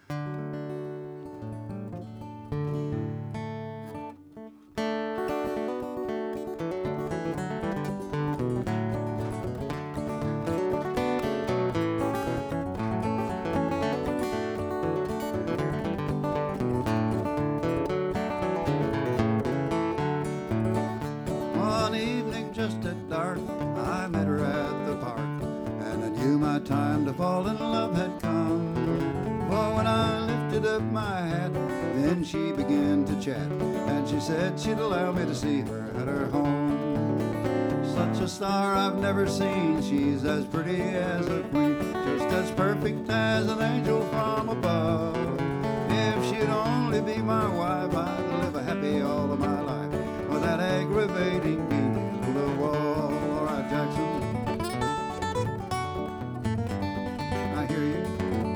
One evening just at dark, I met her at the park, and I knew my time to fall in love had come. For when I lifted up my hat, then she began to chat, and she said she'd allow me to see her at her home. Such a star I've never seen, she's as pretty as a queen, just as perfect as an angel from above. If she'd only be my wife, I'd live a happy all of my life with that aggravating beauty of the wall. All right, Jackson, I hear you.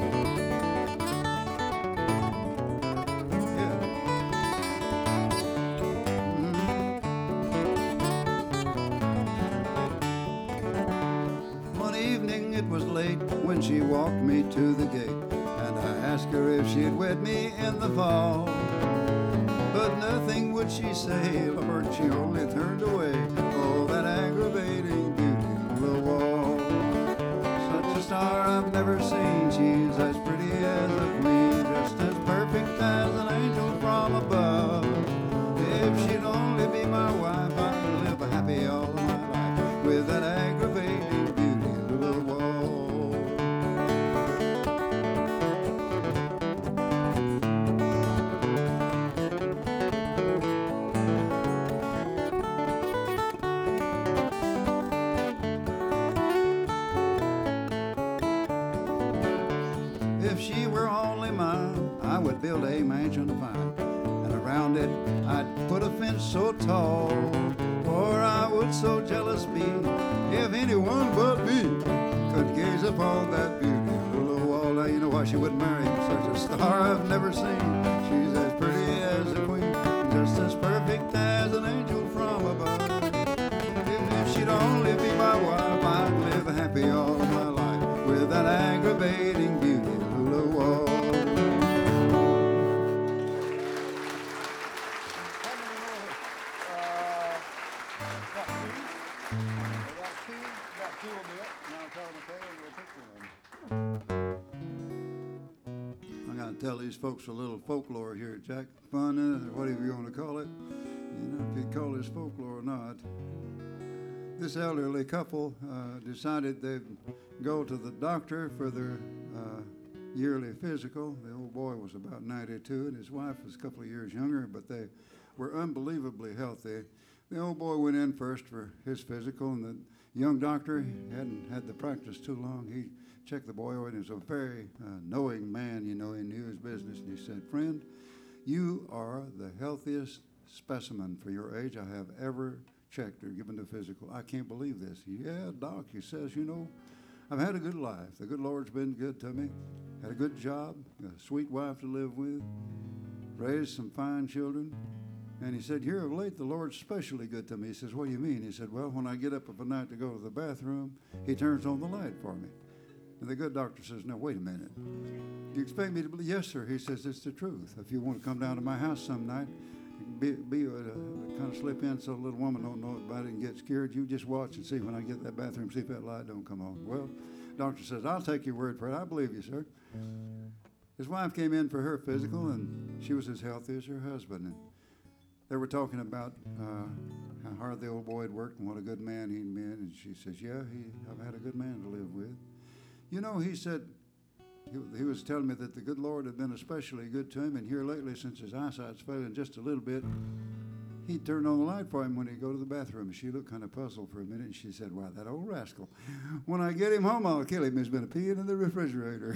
Yeah. One evening it was late when she walked me to the gate, and I asked her if she'd wed me in the fall. But nothing would she say, Lord, she only turned away. Oh, that aggravating beauty of the wall. Such a star I've never seen, she's as pretty as a queen, just as perfect as an angel from above. If she'd only be my wife, I'd live happy all of my life with that aggravating beauty of the wall. If she were only mine, I would build a mansion fine, and around it I'd put a fence so tall. For I would so jealous be if anyone but me could gaze upon that beauty of the wall. Now you know why she wouldn't marry him. Such a star I've never seen. She's as pretty as a queen, just as perfect as an angel from above. If she'd only be my wife, I'd live happy all my life with that aggravating beauty of the wall. I gotta tell these folks a little folklore here, Jack. Fun, or whatever you want to call it. You know, if you call this folklore or not. This elderly couple decided they'd go to the doctor for their yearly physical. The old boy was about 92, and his wife was a couple of years younger, but they were unbelievably healthy. The old boy went in first for his physical, and the young doctor hadn't had the practice too long. He checked the boy out, and he was a very knowing man, you know, he knew his business, and he said, "Friend, you are the healthiest specimen for your age I have ever checked or given the physical. I can't believe this." "Yeah, doc," he says, "you know, I've had a good life. The good Lord's been good to me. Had a good job, a sweet wife to live with, raised some fine children." And he said, "Here of late, the Lord's especially good to me." He says, "What do you mean?" He said, "Well, when I get up of a night to go to the bathroom, he turns on the light for me." And the good doctor says, "Now, wait a minute. Do you expect me to believe?" "Yes, sir." He says, "It's the truth. If you want to come down to my house some night, kind of slip in so the little woman don't know about it and get scared. You just watch and see when I get to that bathroom, see if that light don't come on." Well, doctor says, "I'll take your word for it. I believe you, sir." His wife came in for her physical, and she was as healthy as her husband. And they were talking about how hard the old boy had worked and what a good man he'd been. And she says, "Yeah, I've had a good man to live with." "You know," he said, he was telling me that the good Lord had been especially good to him, and here lately, since his eyesight's failing just a little bit, he'd turn on the light for him when he'd go to the bathroom." And she looked kind of puzzled for a minute, and she said, "Why, that old rascal. When I get him home, I'll kill him. He's been peeing in the refrigerator."